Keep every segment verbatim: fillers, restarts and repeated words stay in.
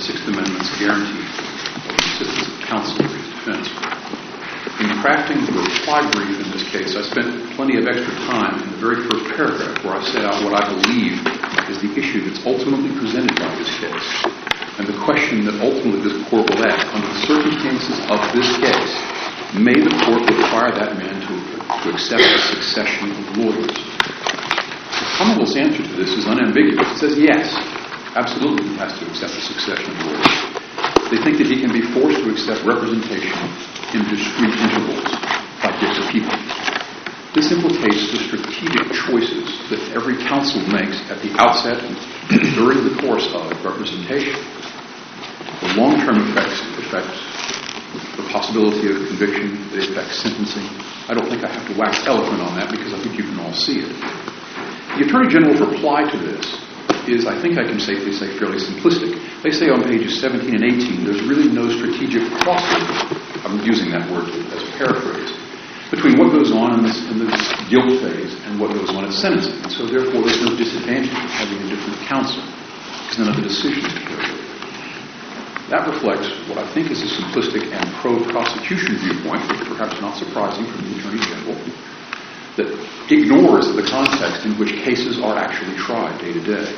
Sixth Amendment's guarantee of the assistance of counsel for his defense. In crafting the reply brief in this case, I spent plenty of extra time in the very first paragraph where I set out what I believe is the issue that's ultimately presented by this case, and the question that ultimately this court will ask. Under the circumstances of this case, may the court require that man to, to accept a succession of lawyers? The Commonwealth's answer to this is unambiguous. It says yes, absolutely he has to accept a succession of lawyers. They think that he can be forced to accept representation in discrete intervals by different people. This implicates the strategic choices that every counsel makes at the outset and during the course of representation. The long-term effects affect the possibility of conviction, it affects sentencing. I don't think I have to wax eloquent on that because I think you can all see it. The Attorney General's reply to this is, I think I can safely say, fairly simplistic. They say on pages seventeen and eighteen, there's really no strategic crossover, I'm using that word as a paraphrase, between what goes on in this, in this guilt phase and what goes on at sentencing. And so therefore there's no disadvantage of having a different counsel, because none of the decisions are carried. That reflects what I think is a simplistic and pro-prosecution viewpoint, which perhaps not surprising from the Attorney General, that ignores the context in which cases are actually tried day to day.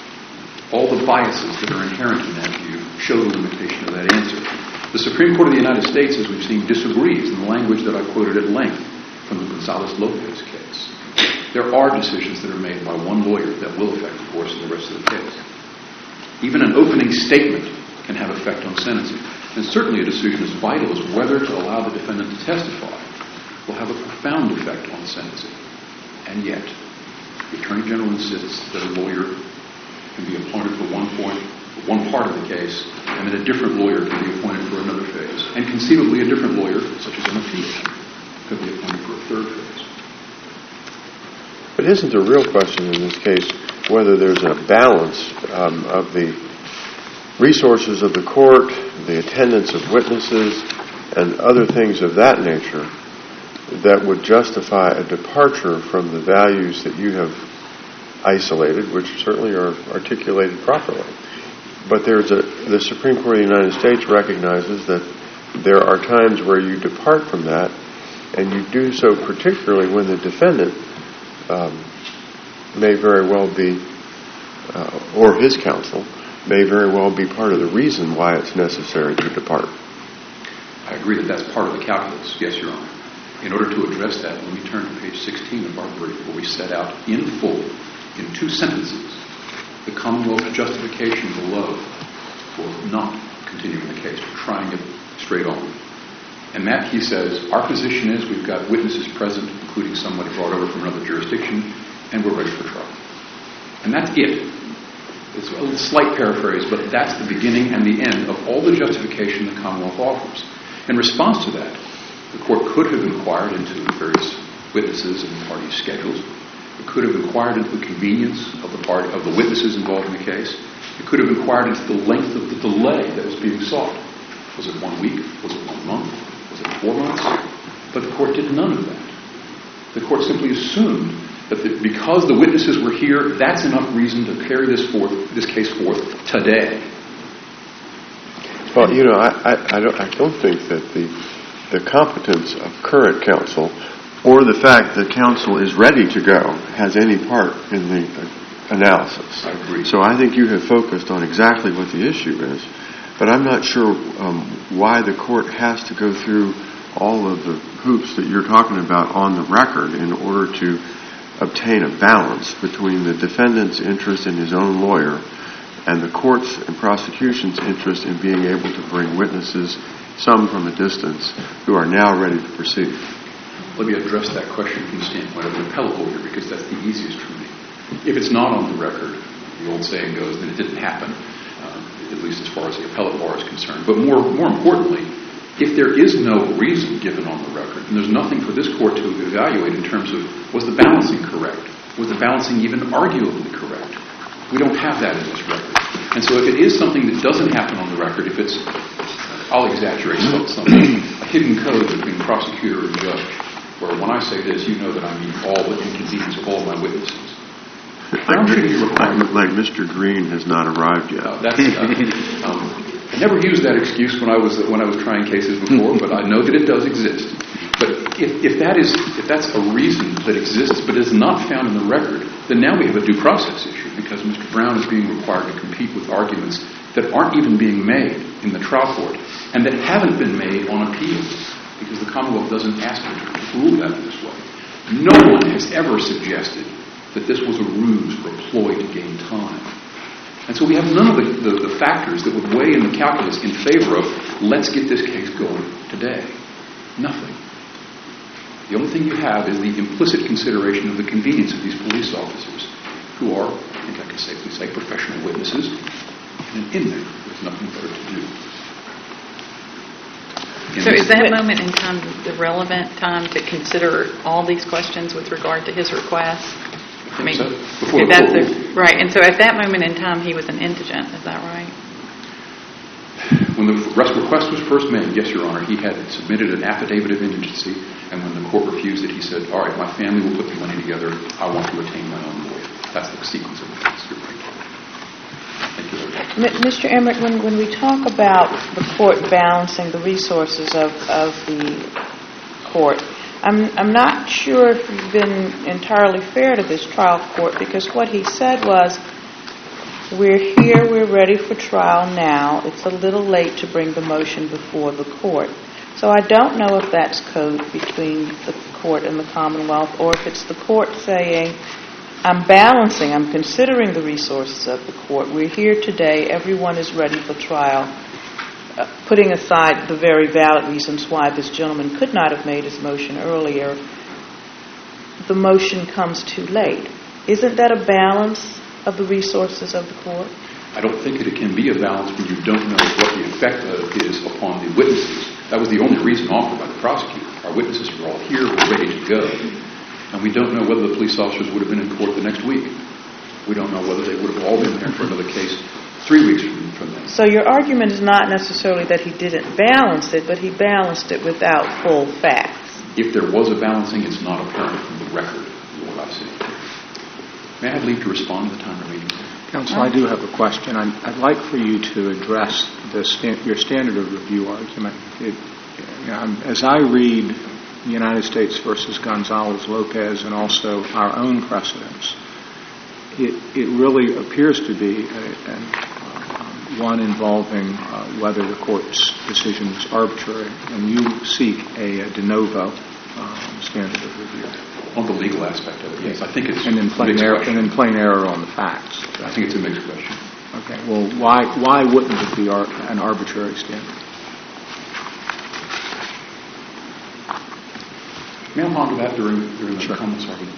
All the biases that are inherent in that view show the limitation of that answer. The Supreme Court of the United States, as we've seen, disagrees in the language that I quoted at length from the Gonzales-Lopez case. There are decisions that are made by one lawyer that will affect the course of the rest of the case. Even an opening statement can have effect on sentencing. And certainly a decision as vital as whether to allow the defendant to testify will have a profound effect on sentencing. And yet, the Attorney General insists that a lawyer can be appointed for one point, for one part of the case, and that a different lawyer can be appointed for another phase. And conceivably a different lawyer, such as an appeal, could be appointed for a third phase. But isn't the real question in this case whether there's a balance um, of the resources of the court, the attendance of witnesses, and other things of that nature that would justify a departure from the values that you have isolated, which certainly are articulated properly. But there's a, the Supreme Court of the United States recognizes that there are times where you depart from that, and you do so particularly when the defendant um, may very well be, uh, or his counsel, may very well be part of the reason why it's necessary to depart. I agree that that's part of the calculus, yes, Your Honor. In order to address that, let me turn to page sixteen of our brief, where we set out in full, in two sentences, the Commonwealth's justification below for not continuing the case, for trying it straight on. And that, he says, our position is we've got witnesses present, including somebody brought over from another jurisdiction, and we're ready for trial. And that's it. It's a slight paraphrase, but that's the beginning and the end of all the justification the Commonwealth offers. In response to that, the court could have inquired into various witnesses and parties' schedules. It could have inquired into the convenience of the party, of the witnesses involved in the case. It could have inquired into the length of the delay that was being sought. Was it one week? Was it one month? Was it four months? But the court did none of that. The court simply assumed that the, because the witnesses were here, that's enough reason to carry this forth, this case forth today. Well, you know, I, I, I don't, I don't think that the the competence of current counsel or the fact that counsel is ready to go has any part in the analysis. I agree. So I think you have focused on exactly what the issue is, but I'm not sure um, why the court has to go through all of the hoops that you're talking about on the record in order to obtain a balance between the defendant's interest in his own lawyer and the court's and prosecution's interest in being able to bring witnesses, some from a distance, who are now ready to proceed. Let me address that question from the standpoint of an appellate lawyer, because that's the easiest for me. If it's not on the record, the old saying goes, then it didn't happen, uh, at least as far as the appellate bar is concerned. But more, more importantly, if there is no reason given on the record, and there's nothing for this court to evaluate in terms of, was the balancing correct? Was the balancing even arguably correct? We don't have that in this record. And so if it is something that doesn't happen on the record, if it's, I'll exaggerate something, a hidden code between prosecutor and judge, where when I say this, you know that I mean all the inconvenience of all my witnesses. Brown shouldn't be required. Like, like Mister Green has not arrived yet. Uh, that's, uh, um, I never used that excuse when I was when I was trying cases before, but I know that it does exist. But if, if that is if that's a reason that exists but is not found in the record, then now we have a due process issue because Mister Brown is being required to compete with arguments that aren't even being made in the trial court and that haven't been made on appeal because the Commonwealth doesn't ask them to rule that in this way. No one has ever suggested that this was a ruse or a ploy to gain time. And so we have none of the, the, the factors that would weigh in the calculus in favor of let's get this case going today. Nothing. The only thing you have is the implicit consideration of the convenience of these police officers who are, I think I can safely say, professional witnesses and in there with nothing better to do. In So is this- that moment in time the relevant time to consider all these questions with regard to his request? I mean, so, before the that's court a, ruled. right. And so at that moment in time, he was an indigent. Is that right? When the rest request was first made, yes, Your Honor, he had submitted an affidavit of indigency, and when the court refused it, he said, all right, my family will put the money together. I want to retain my own lawyer. That's the sequence of events. You're right. Thank you, Lord. M- Mister Emmerich, when, when we talk about the court balancing the resources of, of the court, I'm, I'm not sure if you've been entirely fair to this trial court because what he said was, we're here, we're ready for trial now. It's a little late to bring the motion before the court. So I don't know if that's code between the court and the Commonwealth or if it's the court saying, I'm balancing, I'm considering the resources of the court. We're here today, everyone is ready for trial, uh, putting aside the very valid reasons why this gentleman could not have made his motion earlier. The motion comes too late. Isn't that a balance of the resources of the court? I don't think that it can be a balance when you don't know what the effect of it is upon the witnesses. That was the only reason offered by the prosecutor. Our witnesses are all here, we're ready to go. And we don't know whether the police officers would have been in court the next week. We don't know whether they would have all been there for another case three weeks from, from then. So your argument is not necessarily that he didn't balance it, but he balanced it without full facts. If there was a balancing, it's not apparent from the record of what I've seen. May I have leave to respond to the time remaining? Counsel, I do have a question. I'd, I'd like for you to address the sta- your standard of review argument. It, you know, as I read United States versus Gonzalez-Lopez and also our own precedents, it, it really appears to be a, a, uh, one involving uh, whether the court's decision was arbitrary, and you seek a, a de novo um, standard of review. On the legal aspect of it, yes. I think it's and in a plain mixed error, question. and in plain error on the facts. I think it's a mixed question. Okay. Well, why why wouldn't it be ar- an arbitrary standard? May I ponder that during, during the Sure. comments argument?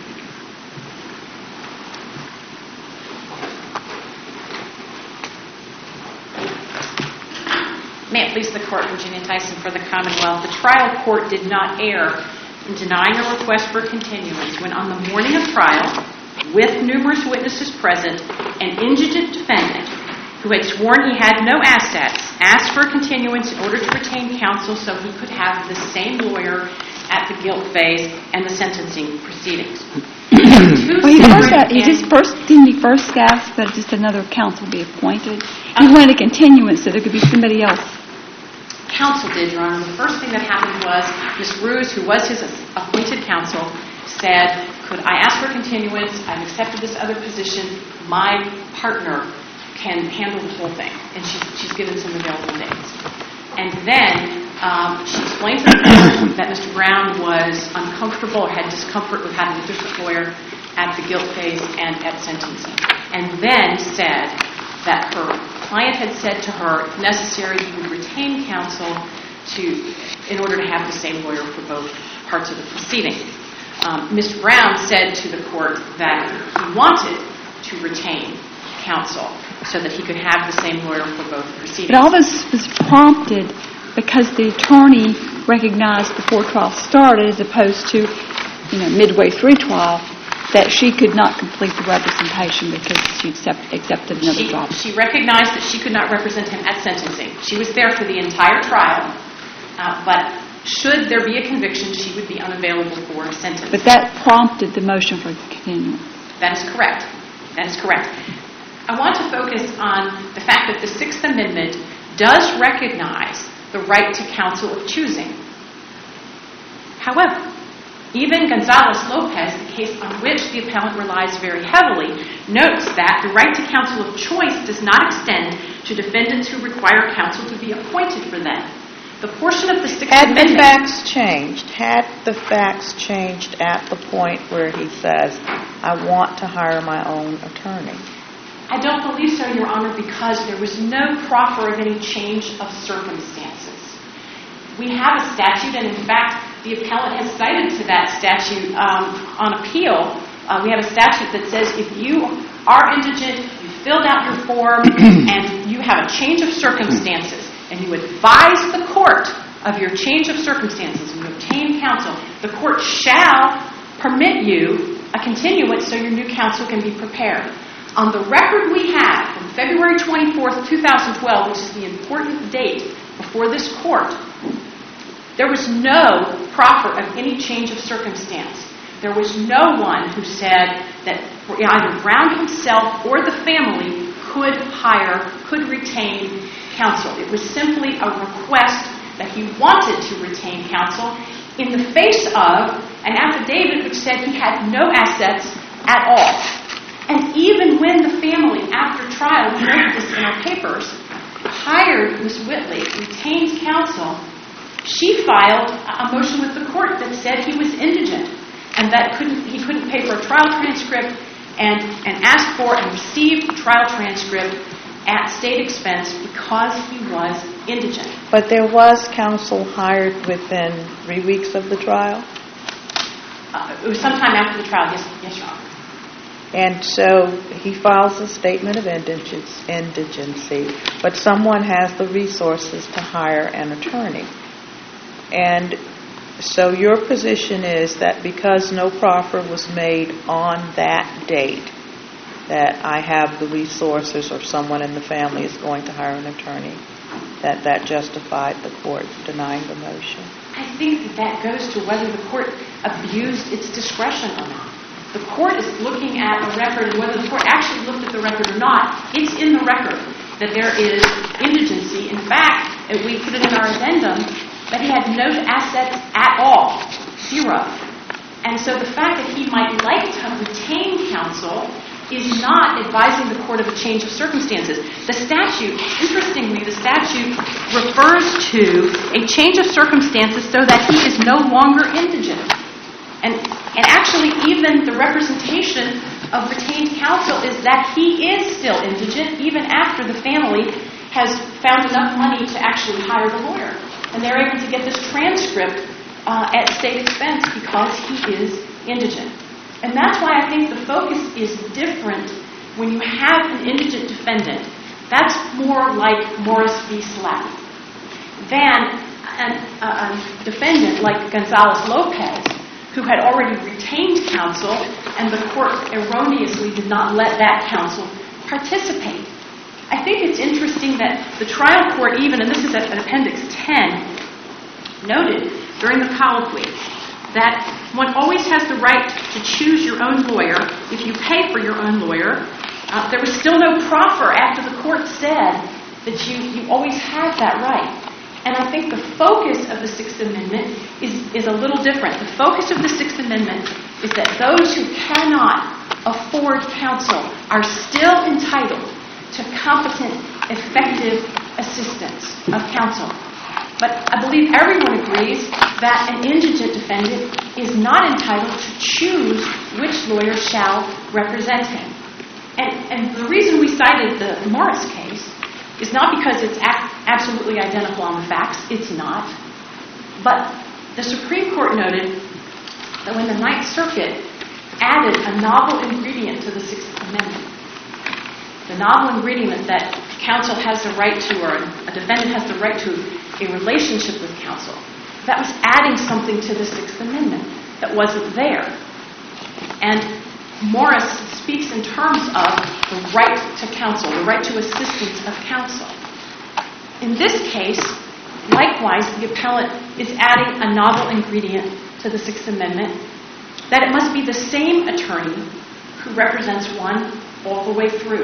May it please the Court, Virginia Tyson for the Commonwealth. The trial court did not err in denying a request for continuance when on the morning of trial, with numerous witnesses present, an indigent defendant who had sworn he had no assets asked for a continuance in order to retain counsel so he could have the same lawyer at the guilt phase and the sentencing proceedings. Well, he first, got, he just first didn't he first ask that just another counsel be appointed? He wanted a continuance so there could be somebody else. Counsel did, Your Honor. The first thing that happened was Miz Ruse, who was his appointed counsel, said, could I ask for continuance? I've accepted this other position. My partner can handle the whole thing. And she's, she's given some available dates. And then um, she explained to the court that Mister Brown was uncomfortable or had discomfort with having a different lawyer at the guilt phase and at sentencing. And then said that her client had said to her, if necessary, he would retain counsel to, in order to have the same lawyer for both parts of the proceeding. Um, Mister Brown said to the court that he wanted to retain counsel so that he could have the same lawyer for both proceedings. But all this was prompted because the attorney recognized before trial started, as opposed to, you know, midway through trial, that she could not complete the representation because she accept, accepted another she, job. She recognized that she could not represent him at sentencing. She was there for the entire trial, uh, but should there be a conviction, she would be unavailable for sentencing. But that prompted the motion for continuance. That is correct. That is correct. I want to focus on the fact that the Sixth Amendment does recognize the right to counsel of choosing. However, even Gonzalez-Lopez, the case on which the appellant relies very heavily, notes that the right to counsel of choice does not extend to defendants who require counsel to be appointed for them. The portion of the Sixth Had Amendment... the facts changed, had the facts changed at the point where he says, I want to hire my own attorney? I don't believe so, Your Honor, because there was no proffer of any change of circumstances. We have a statute, and in fact, the appellant has cited to that statute um, on appeal. Uh, we have a statute that says if you are indigent, you filled out your form, and you have a change of circumstances, and you advise the court of your change of circumstances, and you obtain counsel, the court shall permit you a continuance so your new counsel can be prepared. On the record we have from February twenty-fourth, two thousand twelve, which is the important date before this court, there was no proffer of any change of circumstance. There was no one who said that either Brown himself or the family could hire, could retain counsel. It was simply a request that he wanted to retain counsel in the face of an affidavit which said he had no assets at all. And even when the family, after trial, we noted this in our papers, hired Miz Whitley, retained counsel, she filed a motion with the court that said he was indigent and that couldn't, he couldn't pay for a trial transcript and, and asked for and received a trial transcript at state expense because he was indigent. But there was counsel hired within three weeks of the trial? Uh, it was sometime after the trial, yes, yes, Your Honor. And so he files a statement of indigency, but someone has the resources to hire an attorney. And so your position is that because no proffer was made on that date, that I have the resources or someone in the family is going to hire an attorney, that that justified the court denying the motion? I think that that goes to whether the court abused its discretion or not. The court is looking at a record, and whether the court actually looked at the record or not, it's in the record that there is indigency. In fact, we put it in our addendum that he had no assets at all, zero. And so the fact that he might like to retain counsel is not advising the court of a change of circumstances. The statute, interestingly, the statute refers to a change of circumstances so that he is no longer indigent. And, and actually, even the representation of retained counsel is that he is still indigent, even after the family has found enough money to actually hire the lawyer. And they're able to get this transcript uh, at state expense because he is indigent. And that's why I think the focus is different when you have an indigent defendant. That's more like Morris v. Slack than an, a, a defendant like Gonzalez-Lopez, who had already retained counsel, and the court erroneously did not let that counsel participate. I think it's interesting that the trial court even, and this is at Appendix ten, noted during the colloquy that one always has the right to choose your own lawyer if you pay for your own lawyer. Uh, there was still no proffer after the court said that you, you always had that right. And I think the focus of the Sixth Amendment is, is a little different. The focus of the Sixth Amendment is that those who cannot afford counsel are still entitled to competent, effective assistance of counsel. But I believe everyone agrees that an indigent defendant is not entitled to choose which lawyer shall represent him. And, and the reason we cited the Morris case is not because it's a- absolutely identical on the facts. It's not. But the Supreme Court noted that when the Ninth Circuit added a novel ingredient to the Sixth Amendment, the novel ingredient that counsel has the right to, or a defendant has the right to, a relationship with counsel, that was adding something to the Sixth Amendment that wasn't there. And Morris speaks in terms of the right to counsel, the right to assistance of counsel. In this case, likewise, the appellant is adding a novel ingredient to the Sixth Amendment, that it must be the same attorney who represents one all the way through.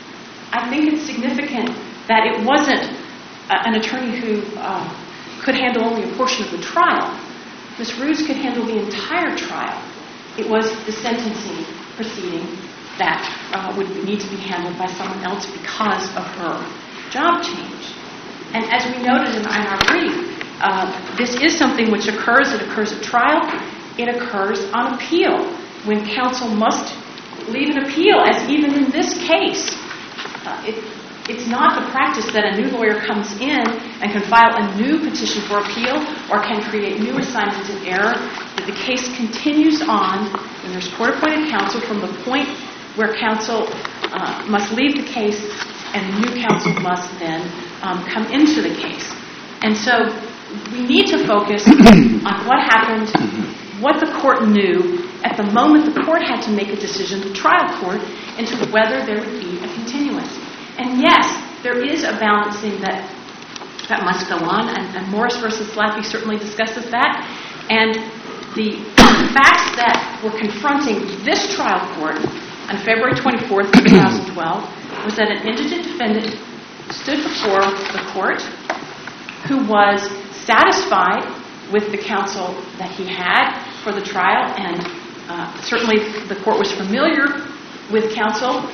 I think it's significant that it wasn't a, an attorney who uh, could handle only a portion of the trial. Miz Ruse could handle the entire trial. It was the sentencing proceeding that uh, would need to be handled by someone else because of her job change. And as we noted in our brief, uh, this is something which occurs. It occurs at trial. It occurs on appeal, when counsel must leave an appeal, as even in this case. Uh, it, it's not the practice that a new lawyer comes in and can file a new petition for appeal or can create new assignments in error. That the case continues on, and there's court-appointed counsel from the point where counsel uh, must leave the case and new counsel must then um, come into the case. And so we need to focus on what happened, what the court knew at the moment the court had to make a decision, the trial court, into whether there would be a continuance. And yes, there is a balancing that that must go on, and, and Morris versus Slappy certainly discusses that. And the facts that were confronting this trial court on February twenty-fourth, twenty twelve, was that an indigent defendant stood before the court who was satisfied with the counsel that he had for the trial, and uh, certainly the court was familiar with counsel.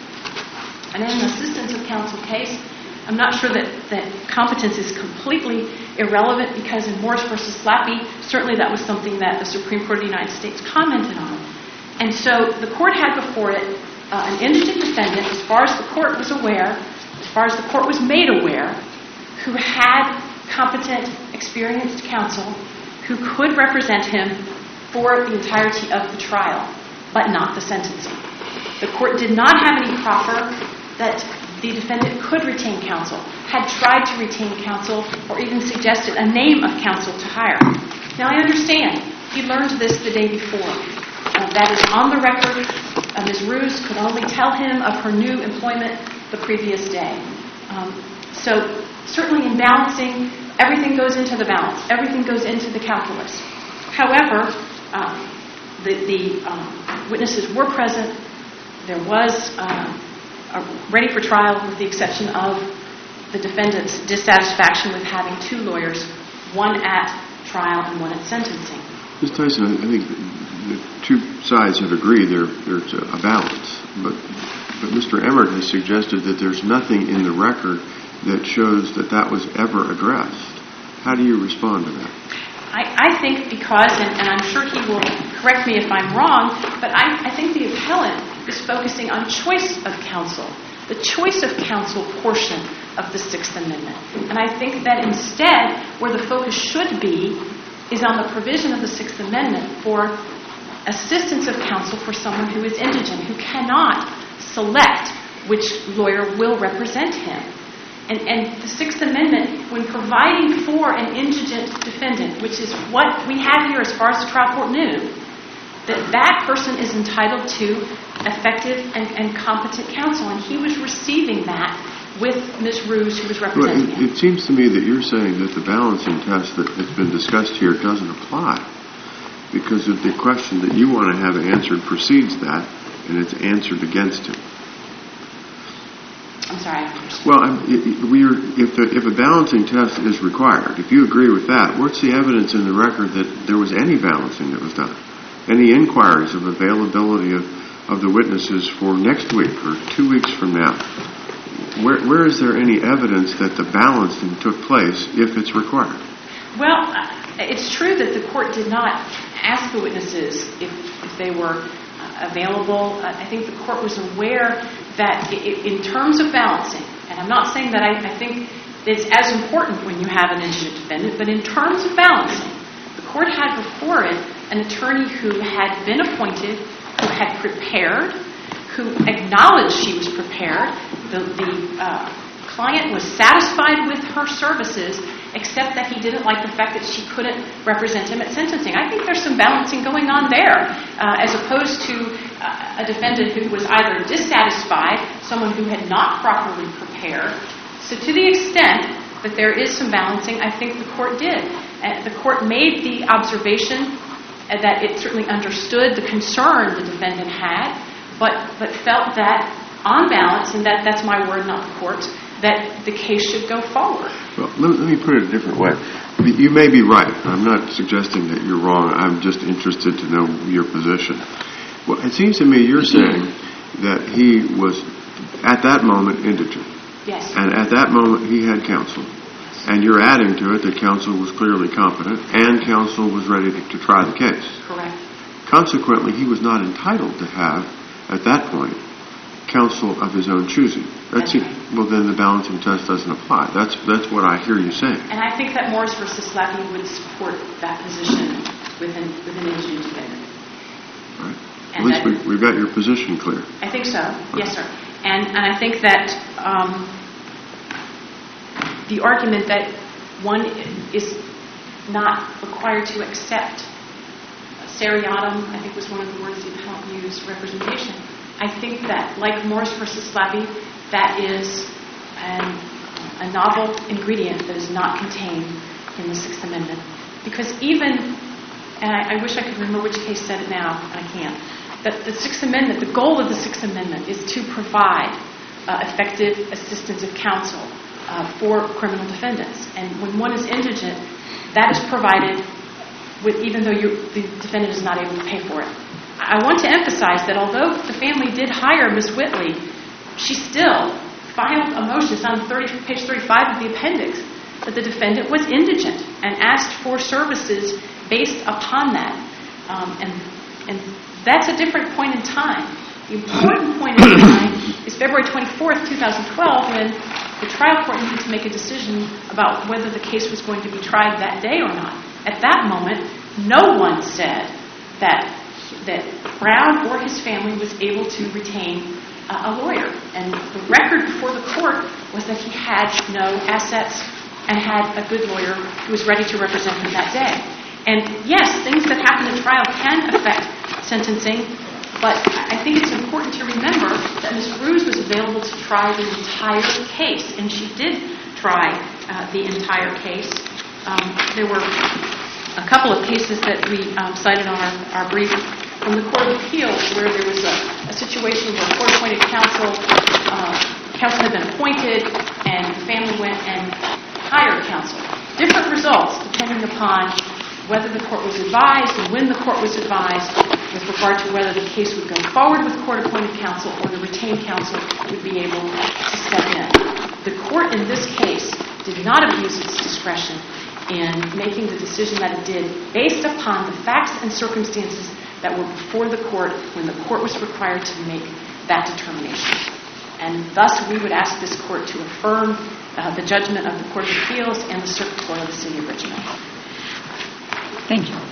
And in an assistance of counsel case, I'm not sure that, that competence is completely irrelevant, because in Morris versus Slappy, certainly that was something that the Supreme Court of the United States commented on. And so the court had before it uh, an indigent defendant, as far as the court was aware, as far as the court was made aware, who had competent, experienced counsel who could represent him for the entirety of the trial, but not the sentencing. The court did not have any proffer that the defendant could retain counsel, had tried to retain counsel, or even suggested a name of counsel to hire. Now, I understand. He learned this the day before. Uh, that is on the record. Uh, Miz Ruse could only tell him of her new employment the previous day. Um, so, certainly in balancing, everything goes into the balance. Everything goes into the calculus. However, um, the, the um, witnesses were present. There was uh, a ready for trial, with the exception of the defendant's dissatisfaction with having two lawyers, one at trial and one at sentencing. Miz Tyson, I think the two sides have agreed there, there's a balance, but, but Mister Emmert has suggested that there's nothing in the record that shows that that was ever addressed. How do you respond to that? I, I think because, and, and I'm sure he will correct me if I'm wrong, but I, I think the appellant is focusing on choice of counsel, the choice of counsel portion of the Sixth Amendment. And I think that instead, where the focus should be, is on the provision of the Sixth Amendment for assistance of counsel for someone who is indigent, who cannot select which lawyer will represent him. And, and the Sixth Amendment, when providing for an indigent defendant, which is what we have here as far as the trial court knew, that that person is entitled to effective and, and competent counsel. And he was receiving that with Miz Ruse, who was representing well, it, him. it seems to me that you're saying that the balancing test that has been discussed here doesn't apply, because of the question that you want to have answered precedes that, and it's answered against him. I'm sorry. Well, I'm, we're, if, the, if a balancing test is required, if you agree with that, what's the evidence in the record that there was any balancing that was done? Any inquiries of availability of, of the witnesses for next week or two weeks from now? Where, where is there any evidence that the balancing took place if it's required? Well, uh, it's true that the court did not ask the witnesses if, if they were uh, available. Uh, I think the court was aware that it, in terms of balancing, and I'm not saying that I, I think it's as important when you have an indigent defendant, but in terms of balancing, the court had before it an attorney who had been appointed, who had prepared, who acknowledged she was prepared. The, the uh, client was satisfied with her services, except that he didn't like the fact that she couldn't represent him at sentencing. I think there's some balancing going on there, uh, as opposed to uh, a defendant who was either dissatisfied, someone who had not properly prepared. So to the extent that there is some balancing, I think the court did. Uh, the court made the observation that it certainly understood the concern the defendant had but, but felt that, on balance, and that, that's my word, not the court's, that the case should go forward. Well, let, let me put it a different way. You may be right. I'm not suggesting that you're wrong. I'm just interested to know your position. Well, it seems to me you're saying that he was, at that moment, indigent. Yes. And at that moment, he had counsel. And you're adding to it that counsel was clearly competent and counsel was ready to, to try the case. Correct. Consequently, he was not entitled to have, at that point, counsel of his own choosing. That's That's it. right. Well, then the balancing test doesn't apply. That's that's what I hear you saying. And I think that Morris versus Slappy would support that position with an, with an indigent defendant. Right. At And least that- we, we've got your position clear. I think so. Yes, sir. And and I think that um, the argument that one is not required to accept seriatim, I think was one of the words the appellant used, representation. I think that, like Morris versus Slappy, that is an, a novel ingredient that is not contained in the Sixth Amendment. Because even, and I, I wish I could remember which case said it now, and I can't, that the Sixth Amendment, the goal of the Sixth Amendment is to provide uh, effective assistance of counsel uh, for criminal defendants. And when one is indigent, that is provided with, even though you, the defendant is not able to pay for it. I want to emphasize that although the family did hire Miss Whitley, she still filed a motion, it's on thirty, page thirty-five of the appendix, that the defendant was indigent and asked for services based upon that. Um, and, and that's a different point in time. The important point in time is February twenty-fourth, twenty twelve, when the trial court needed to make a decision about whether the case was going to be tried that day or not. At that moment, no one said that that Brown or his family was able to retain uh, a lawyer. And the record before the court was that he had no assets and had a good lawyer who was ready to represent him that day. And yes, things that happen at trial can affect sentencing, but I think it's important to remember that Miz Ruse was available to try the entire case, and she did try uh, the entire case. Um, there were a couple of cases that we um, cited on our, our brief from the Court of Appeals where there was a, a situation where court-appointed counsel, uh, counsel had been appointed, and the family went and hired counsel. Different results depending upon whether the court was advised and when the court was advised with regard to whether the case would go forward with court-appointed counsel or the retained counsel would be able to step in. The court in this case did not abuse its discretion in making the decision that it did based upon the facts and circumstances that were before the court when the court was required to make that determination. And thus, we would ask this court to affirm uh, the judgment of the Court of Appeals and the Circuit Court of the City of Richmond. Thank you.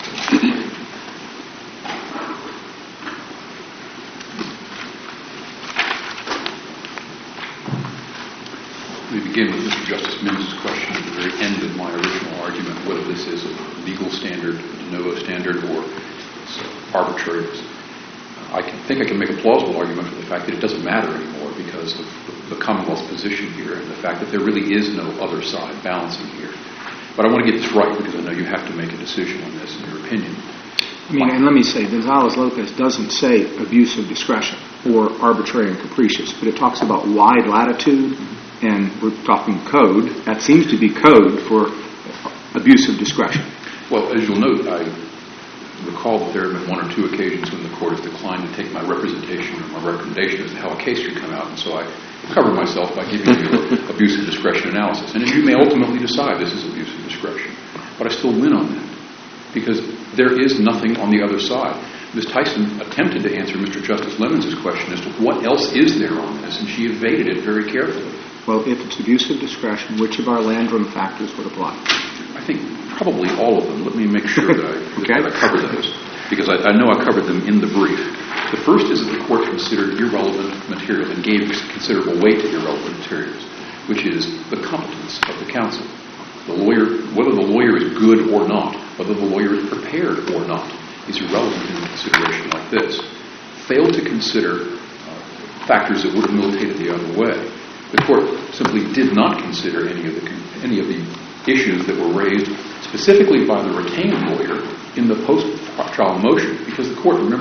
Let me begin with Mister Justice Mims' question at the very end of my original argument, whether this is a legal standard, a de novo standard, or it's arbitrary. I can, think I can make a plausible argument for the fact that it doesn't matter anymore because of the, the Commonwealth's position here and the fact that there really is no other side balancing here. But I want to get this right because I know you have to make a decision on this in your opinion. I mean, and let me say, Gonzalez-Lopez doesn't say abuse of discretion or arbitrary and capricious, but it talks about wide latitude, and we're talking code. That seems to be code for abuse of discretion. Well, as you'll note, I recall that there have been one or two occasions when the court has declined to take my representation or my recommendation as to how a case should come out, and so I cover myself by giving you an abuse of discretion analysis. And you may ultimately decide this is abuse of discretion, but I still win on that because there is nothing on the other side. Miz Tyson attempted to answer Mister Justice Lemons' question as to what else is there on this, and she evaded it very carefully. Well, if it's abuse of discretion, which of our Landrum factors would apply? I think probably all of them. Let me make sure that I, okay. that I cover those, because I, I know I covered them in the brief. The first is that the court considered irrelevant material and gave considerable weight to irrelevant materials, which is the competence of the counsel. The lawyer, whether the lawyer is good or not, whether the lawyer is prepared or not, is irrelevant in a consideration like this. Failed to consider uh, factors that would have militated the other way. The court simply did not consider any of the any of the issues that were raised specifically by the retained lawyer in the post-trial motion, because the court, remember,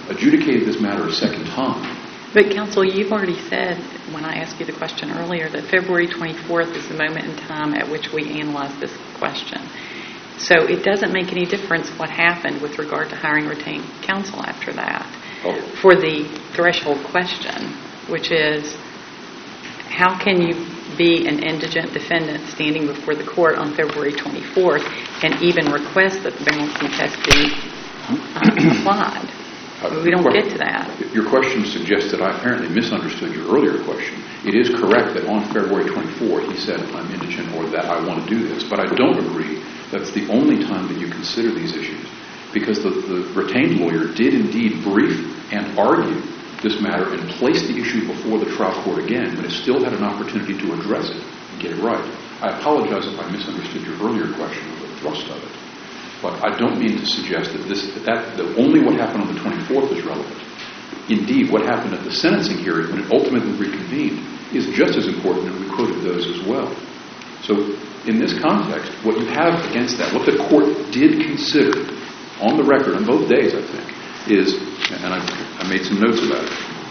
adjudicated this matter a second time. But, counsel, you've already said, when I asked you the question earlier, that February twenty-fourth is the moment in time at which we analyze this question. So it doesn't make any difference what happened with regard to hiring retained counsel after that. Oh. For the threshold question, which is, how can you be an indigent defendant standing before the court on February twenty-fourth and even request that the balancing test be uh, applied? Uh, We don't your get to that. Your question suggests that I apparently misunderstood your earlier question. It is correct that on February twenty-fourth he said, I'm indigent, or that I want to do this. But I don't agree that's the only time that you consider these issues, because the, the retained lawyer did indeed brief and argue this matter and place the issue before the trial court again, but it still had an opportunity to address it and get it right. I apologize if I misunderstood your earlier question of the thrust of it. But I don't mean to suggest that this that, that, that only what happened on the twenty-fourth is relevant. Indeed, what happened at the sentencing hearing when it ultimately reconvened is just as important, and we quoted those as well. So in this context, what you have against that, what the court did consider on the record on both days, I think, is, and I, I made some notes about it,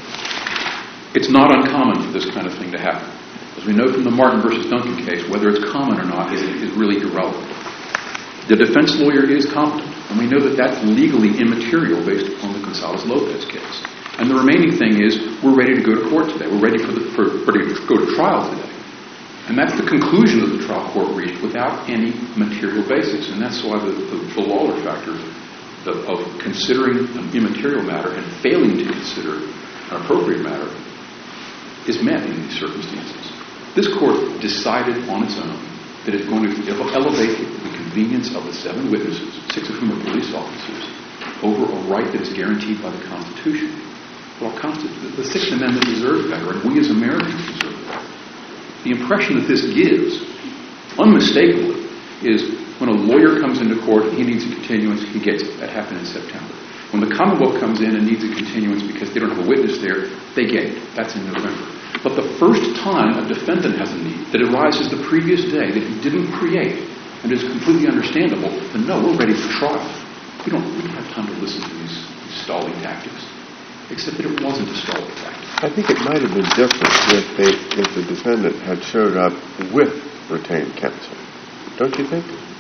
it's not uncommon for this kind of thing to happen. As we know from the Martin versus Duncan case, whether it's common or not is, is really irrelevant. The defense lawyer is competent, and we know that that's legally immaterial based upon the Gonzalez-Lopez case. And the remaining thing is, we're ready to go to court today. We're ready for the for, ready to go to trial today. And that's the conclusion that the trial court reached without any material basis. And that's why the, the, the Lawler factor the, of considering an immaterial matter and failing to consider an appropriate matter is met in these circumstances. This court decided on its own that it's going to elevate the convenience of the seven witnesses, six of whom are police officers, over a right that is guaranteed by the Constitution. Well, the Sixth Amendment deserves better, and we as Americans deserve better. The impression that this gives, unmistakably, is when a lawyer comes into court and he needs a continuance, he gets it. That happened in September. When the Commonwealth comes in and needs a continuance because they don't have a witness there, they get it. That's in November. But the first time a defendant has a need that arises the previous day that he didn't create and is completely understandable, then no, we're ready for trial. We don't, we don't have time to listen to these, these stalling tactics, except that it wasn't a stalling tactic. I think it might have been different if, they, if the defendant had showed up with retained counsel. Don't you think?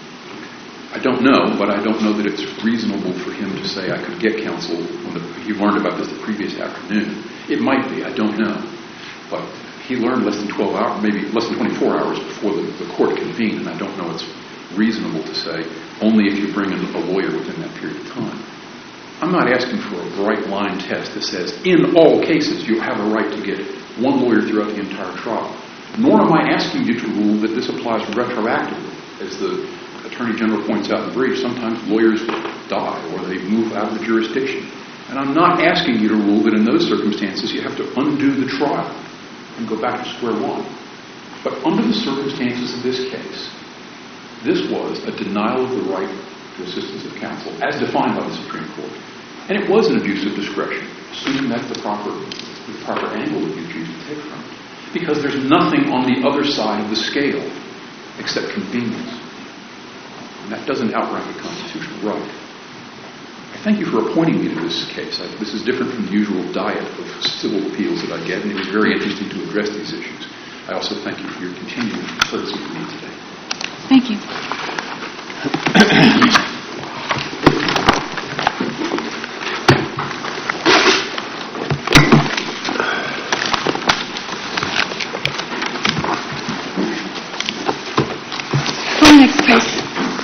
I don't know, but I don't know that it's reasonable for him to say I could get counsel when the, he learned about this the previous afternoon. It might be, I don't know. But he learned less than twelve hours, maybe less than twenty-four hours before the, the court convened, and I don't know it's reasonable to say only if you bring in a lawyer within that period of time. I'm not asking for a bright line test that says in all cases you have a right to get one lawyer throughout the entire trial. Nor am I asking you to rule that this applies retroactively. As the Attorney General points out in the brief, sometimes lawyers die or they move out of the jurisdiction. And I'm not asking you to rule that in those circumstances you have to undo the trial and go back to square one. But under the circumstances of this case, this was a denial of the right to assistance of counsel as defined by the Supreme Court. And it was an abuse of discretion, assuming that's the proper, the proper angle that you choose to take from it. Because there's nothing on the other side of the scale except convenience. And that doesn't outrank a constitutional right. I thank you for appointing me to this case. I, this is different from the usual diet of civil appeals that I get, and it was very interesting to address these issues. I also thank you for your continued courtesy to me today. Thank you.